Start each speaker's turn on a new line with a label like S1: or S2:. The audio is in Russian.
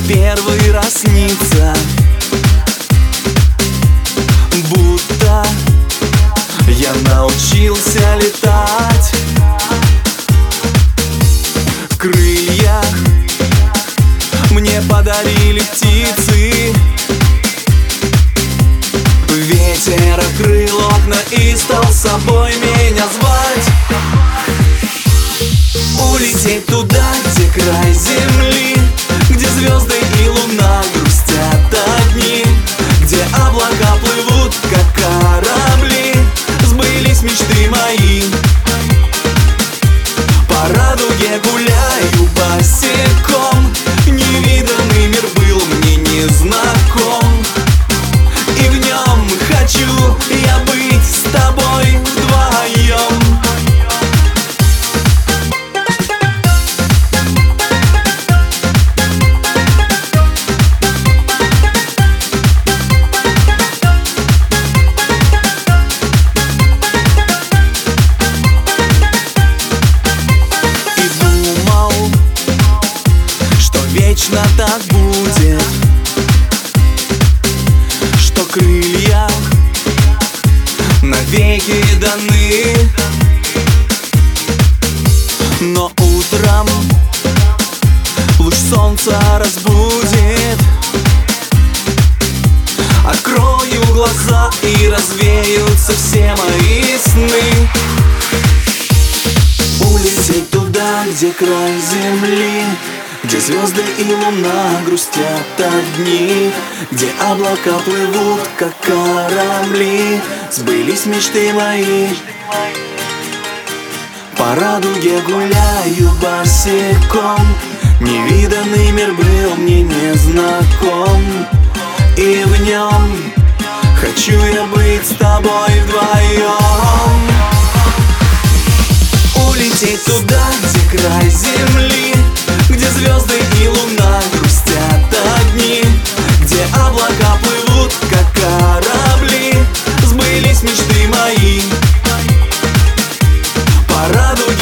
S1: первый раз снится, будто я научился летать. Крылья мне подарили птицы, ветер открыл окна и стал собой меня звать. Улететь туда, где край земли, где звезды и луна грустят одни, где облака плывут, как корабли, сбылись мечты мои. По радуге гуляю босиком, невиданный мир был мне незнаком, и в нем хочу я быть с тобой вдвоем. Вечно так будет, что крылья навеки даны. Но утром луч солнца разбудит. Открою глаза и развеются все мои сны. Улететь туда, где край земли, где звезды и луна грустят одни, где облака плывут, как корабли, сбылись мечты мои. По радуге гуляю босиком, невиданный мир был мне незнаком, и в нем хочу я быть с тобой вдвоем. Улететь туда, где край земли, где звезды и луна